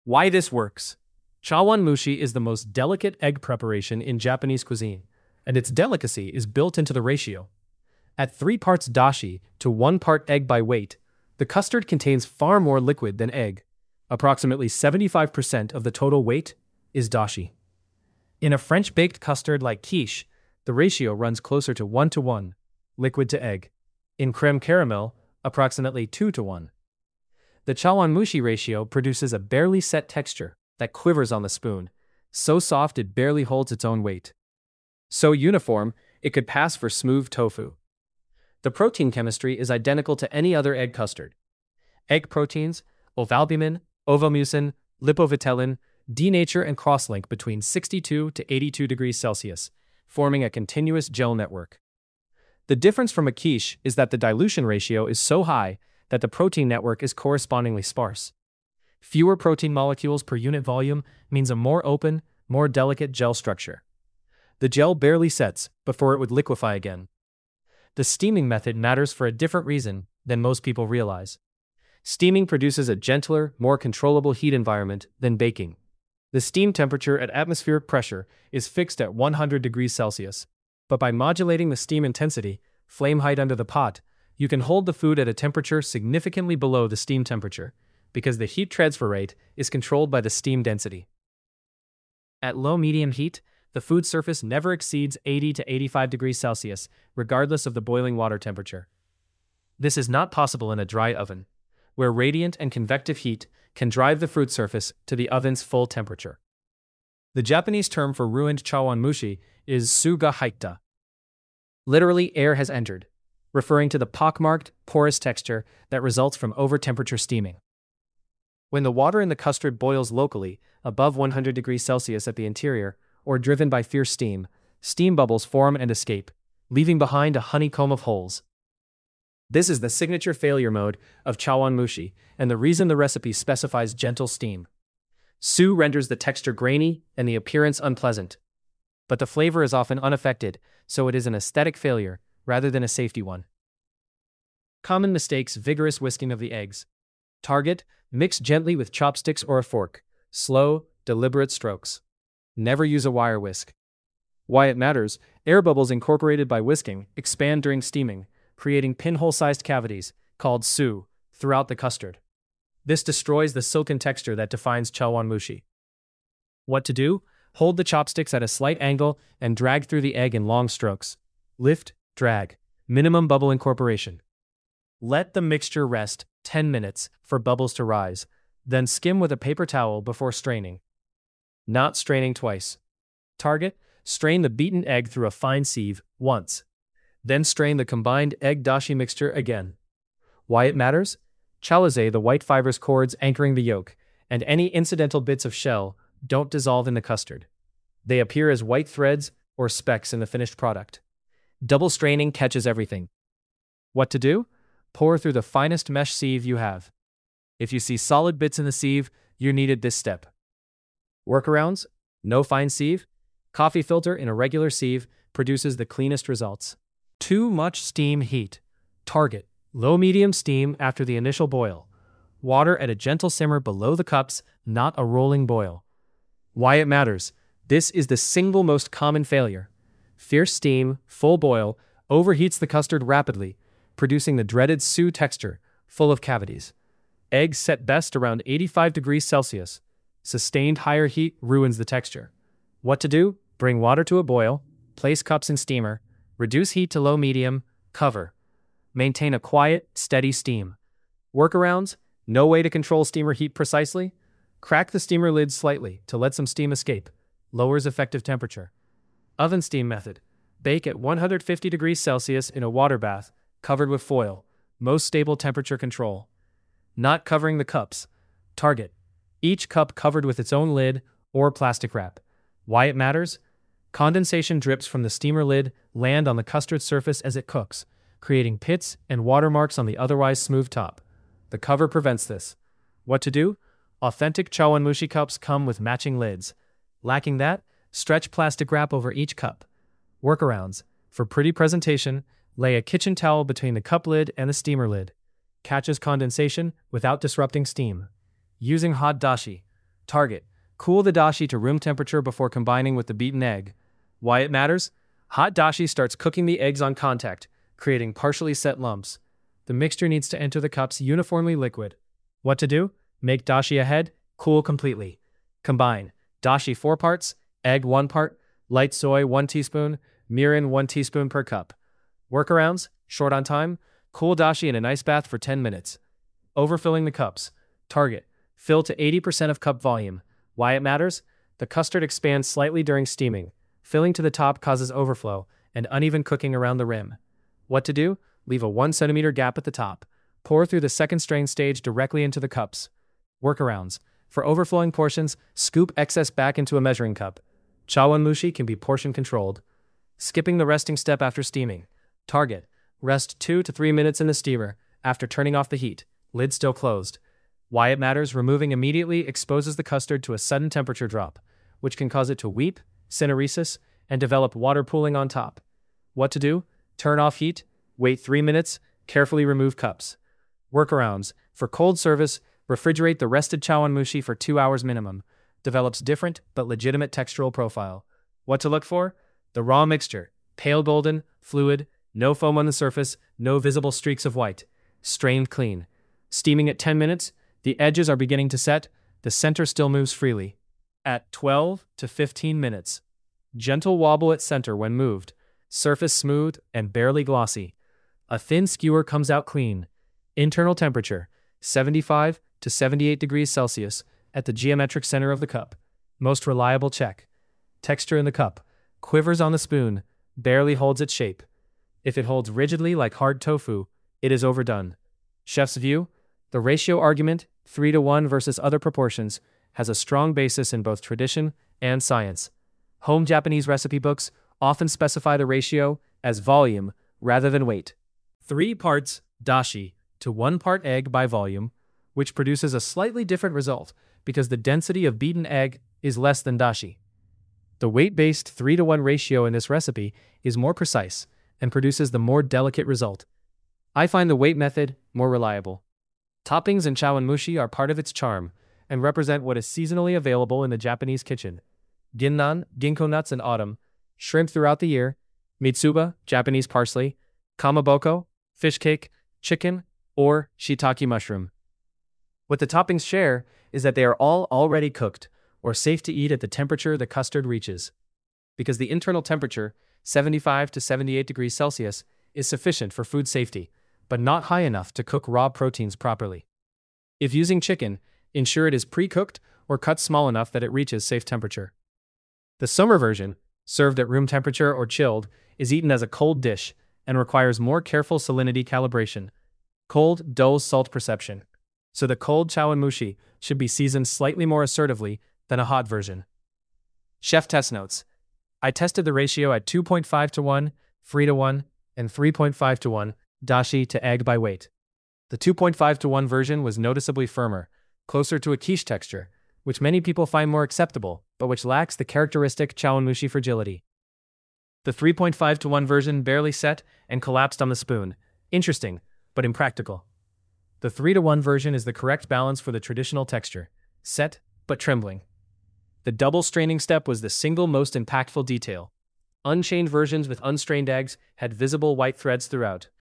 Why this works. Chawanmushi is the most delicate egg preparation in Japanese cuisine, and its delicacy is built into the ratio. At 3 parts dashi to 1 part egg by weight, the custard contains far more liquid than egg. Approximately 75% of the total weight is dashi. In a French-baked custard like quiche, the ratio runs closer to 1 to 1, liquid to egg. In creme caramel, approximately 2 to 1. The chawanmushi ratio produces a barely set texture that quivers on the spoon, so soft it barely holds its own weight. So uniform, it could pass for smooth tofu. The protein chemistry is identical to any other egg custard. Egg proteins, ovalbumin, ovomucin, lipovitellin, denature and crosslink between 62 to 82 degrees Celsius, forming a continuous gel network. The difference from a quiche is that the dilution ratio is so high that the protein network is correspondingly sparse. Fewer protein molecules per unit volume means a more open, more delicate gel structure. The gel barely sets before it would liquefy again. The steaming method matters for a different reason than most people realize. Steaming produces a gentler, more controllable heat environment than baking. The steam temperature at atmospheric pressure is fixed at 100 degrees Celsius, but by modulating the steam intensity, flame height under the pot, you can hold the food at a temperature significantly below the steam temperature, because the heat transfer rate is controlled by the steam density. At low-medium heat, the food surface never exceeds 80 to 85 degrees Celsius, regardless of the boiling water temperature. This is not possible in a dry oven, where radiant and convective heat can drive the fruit surface to the oven's full temperature. The Japanese term for ruined chawanmushi is su ga haita. Literally, air has entered, referring to the pockmarked, porous texture that results from over-temperature steaming. When the water in the custard boils locally, above 100 degrees Celsius at the interior, or driven by fierce steam, steam bubbles form and escape, leaving behind a honeycomb of holes. This is the signature failure mode of chawanmushi, and the reason the recipe specifies gentle steam. Su renders the texture grainy and the appearance unpleasant. But the flavor is often unaffected, so it is an aesthetic failure rather than a safety one. Common mistakes: vigorous whisking of the eggs. Target: mix gently with chopsticks or a fork. Slow, deliberate strokes. Never use a wire whisk. Why it matters: air bubbles incorporated by whisking expand during steaming, creating pinhole-sized cavities, called su, throughout the custard. This destroys the silken texture that defines chawanmushi. What to do? Hold the chopsticks at a slight angle and drag through the egg in long strokes. Lift, drag. Minimum bubble incorporation. Let the mixture rest 10 minutes for bubbles to rise, then skim with a paper towel before straining. Not straining twice. Target: strain the beaten egg through a fine sieve once. Then strain the combined egg-dashi mixture again. Why it matters? Chalice, the white fibrous cords anchoring the yolk, and any incidental bits of shell don't dissolve in the custard. They appear as white threads or specks in the finished product. Double straining catches everything. What to do? Pour through the finest mesh sieve you have. If you see solid bits in the sieve, you needed this step. Workarounds? No fine sieve? Coffee filter in a regular sieve produces the cleanest results. Too much steam heat. Target: low-medium steam after the initial boil. Water at a gentle simmer below the cups, not a rolling boil. Why it matters: this is the single most common failure. Fierce steam, full boil, overheats the custard rapidly, producing the dreaded su texture, full of cavities. Eggs set best around 85 degrees Celsius. Sustained higher heat ruins the texture. What to do? Bring water to a boil, place cups in steamer, reduce heat to low-medium, cover. Maintain a quiet, steady steam. Workarounds? No way to control steamer heat precisely? Crack the steamer lid slightly to let some steam escape. Lowers effective temperature. Oven steam method. Bake at 150 degrees Celsius in a water bath, covered with foil. Most stable temperature control. Not covering the cups. Target: each cup covered with its own lid or plastic wrap. Why it matters? Condensation drips from the steamer lid land on the custard surface as it cooks, creating pits and watermarks on the otherwise smooth top. The cover prevents this. What to do? Authentic chawanmushi cups come with matching lids. Lacking that? Stretch plastic wrap over each cup. Workarounds: for pretty presentation, lay a kitchen towel between the cup lid and the steamer lid. Catches condensation without disrupting steam. Using hot dashi. Target: cool the dashi to room temperature before combining with the beaten egg. Why it matters? Hot dashi starts cooking the eggs on contact, creating partially set lumps. The mixture needs to enter the cups uniformly liquid. What to do? Make dashi ahead, cool completely. Combine: dashi 4 parts, egg 1 part, light soy 1 teaspoon, mirin 1 teaspoon per cup. Workarounds: short on time, cool dashi in an ice bath for 10 minutes. Overfilling the cups. Target: fill to 80% of cup volume. Why it matters? The custard expands slightly during steaming. Filling to the top causes overflow and uneven cooking around the rim. What to do? Leave a 1 centimeter gap at the top. Pour through the second strain stage directly into the cups. Workarounds: for overflowing portions, scoop excess back into a measuring cup. Chawanmushi can be portion controlled. Skipping the resting step after steaming. Target: rest 2 to 3 minutes in the steamer after turning off the heat, lid still closed. Why it matters: removing immediately exposes the custard to a sudden temperature drop, which can cause it to weep, syneresis, and develop water pooling on top. What to do? Turn off heat, wait 3 minutes, carefully remove cups. Workarounds: for cold service, refrigerate the rested chawanmushi for 2 hours minimum. Develops different but legitimate textural profile. What to look for? The raw mixture: pale golden, fluid, no foam on the surface, no visible streaks of white. Strained clean. Steaming at 10 minutes, the edges are beginning to set, the center still moves freely. At 12 to 15 minutes. Gentle wobble at center when moved. Surface smooth and barely glossy. A thin skewer comes out clean. Internal temperature: 75 to 78 degrees Celsius at the geometric center of the cup. Most reliable check. Texture in the cup: quivers on the spoon, barely holds its shape. If it holds rigidly like hard tofu, it is overdone. Chef's view: the ratio argument, 3:1 versus other proportions, has a strong basis in both tradition and science. Home Japanese recipe books often specify the ratio as volume rather than weight. 3 parts dashi to 1 part egg by volume, which produces a slightly different result because the density of beaten egg is less than dashi. The weight-based 3:1 ratio in this recipe is more precise and produces the more delicate result. I find the weight method more reliable. Toppings in chawanmushi are part of its charm and represent what is seasonally available in the Japanese kitchen. Ginnan, ginkgo nuts in autumn, shrimp throughout the year, mitsuba, Japanese parsley, kamaboko, fish cake, chicken, or shiitake mushroom. What the toppings share is that they are all already cooked or safe to eat at the temperature the custard reaches. Because the internal temperature, 75 to 78 degrees Celsius, is sufficient for food safety, but not high enough to cook raw proteins properly. If using chicken, ensure it is pre-cooked or cut small enough that it reaches safe temperature. The summer version, served at room temperature or chilled, is eaten as a cold dish and requires more careful salinity calibration. Cold dulls salt perception. So the cold chawanmushi should be seasoned slightly more assertively than a hot version. Chef test notes: I tested the ratio at 2.5 to 1, 3 to 1, and 3.5 to 1 dashi to egg by weight. The 2.5 to 1 version was noticeably firmer, closer to a quiche texture, which many people find more acceptable, but which lacks the characteristic chawanmushi fragility. The 3.5 to 1 version barely set and collapsed on the spoon. Interesting, but impractical. The 3 to 1 version is the correct balance for the traditional texture, set but trembling. The double straining step was the single most impactful detail. Unchained versions with unstrained eggs had visible white threads throughout.